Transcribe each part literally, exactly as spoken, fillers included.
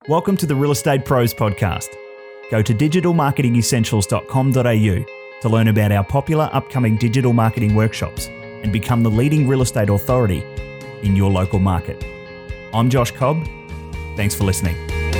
Welcome to the Real Estate Pros podcast. Go to digital marketing essentials dot com dot a u to learn about our popular upcoming digital marketing workshops and become the leading real estate authority in your local market. I'm Josh Cobb. Thanks for listening.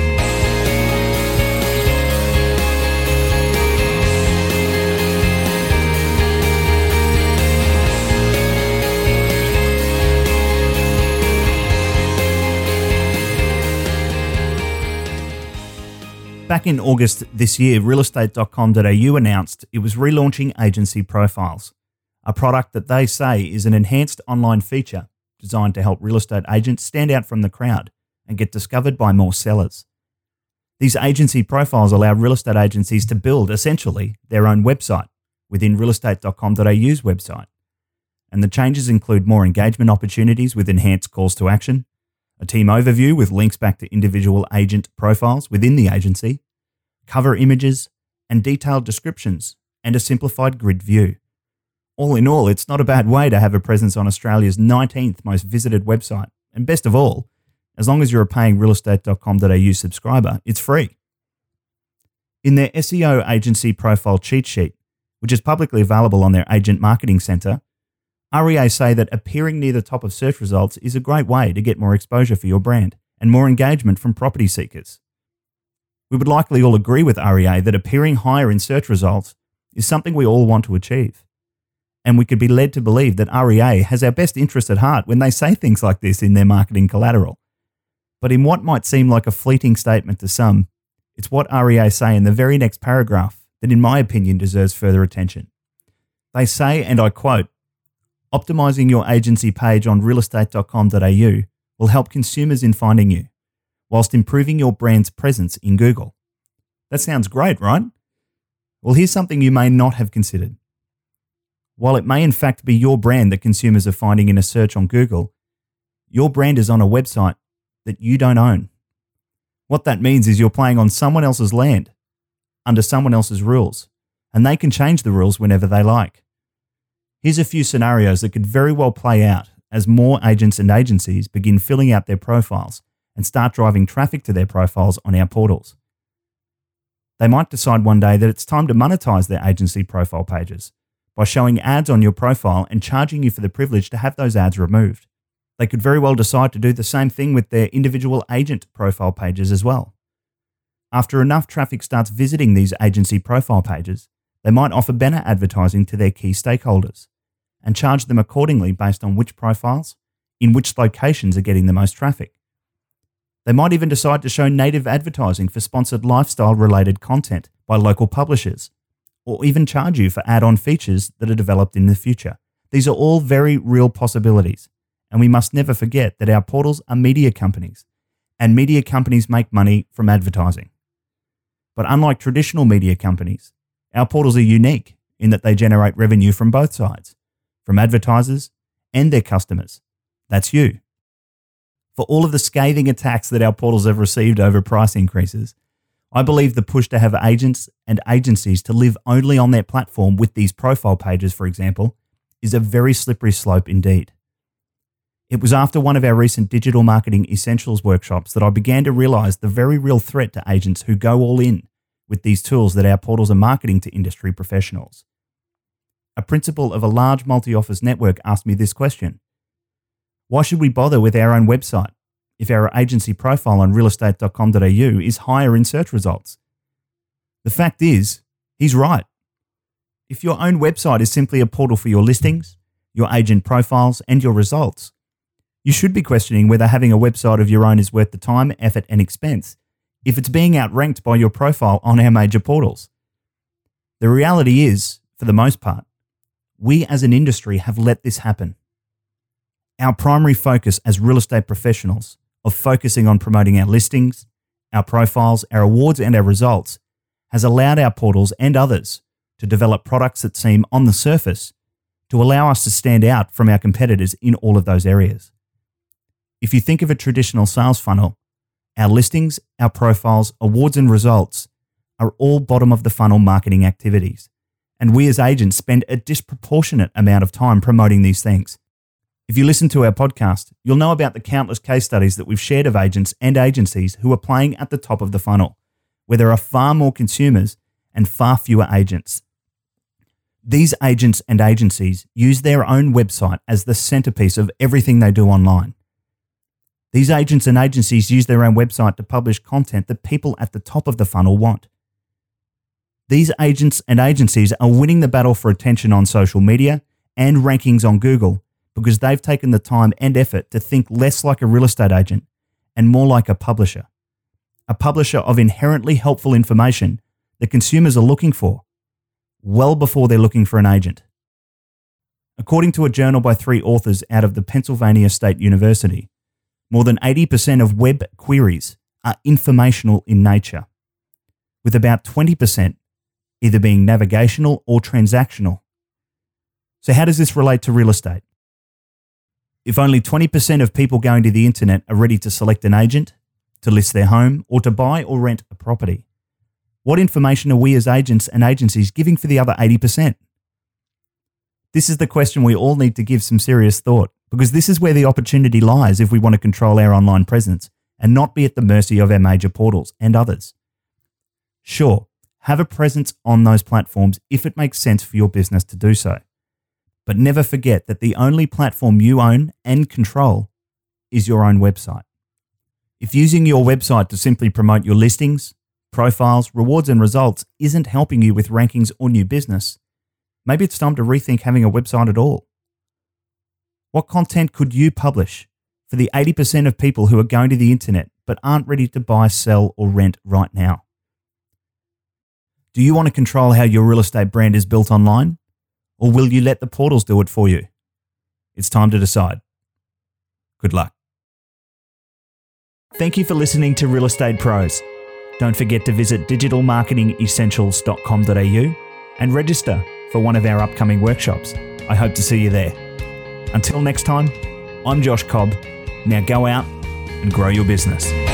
Back in August this year, real estate dot com dot a u announced it was relaunching Agency Profiles, a product that they say is an enhanced online feature designed to help real estate agents stand out from the crowd and get discovered by more sellers. These agency profiles allow real estate agencies to build, essentially, their own website within real estate dot com dot a u's website. And the changes include more engagement opportunities with enhanced calls to action, a team overview with links back to individual agent profiles within the agency, cover images, and detailed descriptions, and a simplified grid view. All in all, it's not a bad way to have a presence on Australia's nineteenth most visited website. And best of all, as long as you're a paying real estate dot com dot a u subscriber, it's free. In their S E O agency profile cheat sheet, which is publicly available on their Agent Marketing Centre, R E A say that appearing near the top of search results is a great way to get more exposure for your brand and more engagement from property seekers. We would likely all agree with R E A that appearing higher in search results is something we all want to achieve. And we could be led to believe that R E A has our best interest at heart when they say things like this in their marketing collateral. But in what might seem like a fleeting statement to some, it's what R E A say in the very next paragraph that, in my opinion, deserves further attention. They say, and I quote, "Optimizing your agency page on real estate dot com dot a u will help consumers in finding you, whilst improving your brand's presence in Google." That sounds great, right? Well, here's something you may not have considered. While it may in fact be your brand that consumers are finding in a search on Google, your brand is on a website that you don't own. What that means is you're playing on someone else's land, under someone else's rules, and they can change the rules whenever they like. Here's a few scenarios that could very well play out as more agents and agencies begin filling out their profiles and start driving traffic to their profiles on our portals. They might decide one day that it's time to monetize their agency profile pages by showing ads on your profile and charging you for the privilege to have those ads removed. They could very well decide to do the same thing with their individual agent profile pages as well. After enough traffic starts visiting these agency profile pages, they might offer banner advertising to their key stakeholders and charge them accordingly based on which profiles, in which locations are getting the most traffic. They might even decide to show native advertising for sponsored lifestyle-related content by local publishers, or even charge you for add-on features that are developed in the future. These are all very real possibilities, and we must never forget that our portals are media companies, and media companies make money from advertising. But unlike traditional media companies, our portals are unique in that they generate revenue from both sides, from advertisers and their customers. That's you. For all of the scathing attacks that our portals have received over price increases, I believe the push to have agents and agencies to live only on their platform with these profile pages, for example, is a very slippery slope indeed. It was after one of our recent Digital Marketing Essentials workshops that I began to realize the very real threat to agents who go all in with these tools that our portals are marketing to industry professionals. A principal of a large multi-office network asked me this question: why should we bother with our own website if our agency profile on real estate dot com dot a u is higher in search results? The fact is, he's right. If your own website is simply a portal for your listings, your agent profiles, and your results, you should be questioning whether having a website of your own is worth the time, effort, and expense if it's being outranked by your profile on our major portals. The reality is, for the most part, we as an industry have let this happen. Our primary focus as real estate professionals of focusing on promoting our listings, our profiles, our awards, and our results has allowed our portals and others to develop products that seem, on the surface, to allow us to stand out from our competitors in all of those areas. If you think of a traditional sales funnel, our listings, our profiles, awards, and results are all bottom of the funnel marketing activities, and we as agents spend a disproportionate amount of time promoting these things. If you listen to our podcast, you'll know about the countless case studies that we've shared of agents and agencies who are playing at the top of the funnel, where there are far more consumers and far fewer agents. These agents and agencies use their own website as the centerpiece of everything they do online. These agents and agencies use their own website to publish content that people at the top of the funnel want. These agents and agencies are winning the battle for attention on social media and rankings on Google because they've taken the time and effort to think less like a real estate agent and more like a publisher. A publisher of inherently helpful information that consumers are looking for, well before they're looking for an agent. According to a journal by three authors out of the Pennsylvania State University, more than eighty percent of web queries are informational in nature, with about twenty percent either being navigational or transactional. So how does this relate to real estate? If only twenty percent of people going to the internet are ready to select an agent, to list their home, or to buy or rent a property, what information are we as agents and agencies giving for the other eighty percent? This is the question we all need to give some serious thought, because this is where the opportunity lies if we want to control our online presence and not be at the mercy of our major portals and others. Sure, have a presence on those platforms if it makes sense for your business to do so. But never forget that the only platform you own and control is your own website. If using your website to simply promote your listings, profiles, rewards, and results isn't helping you with rankings or new business, maybe it's time to rethink having a website at all. What content could you publish for the eighty percent of people who are going to the internet but aren't ready to buy, sell, or rent right now? Do you want to control how your real estate brand is built online? Or will you let the portals do it for you? It's time to decide. Good luck. Thank you for listening to Real Estate Pros. Don't forget to visit digital marketing essentials dot com dot a u and register for one of our upcoming workshops. I hope to see you there. Until next time, I'm Josh Cobb. Now go out and grow your business.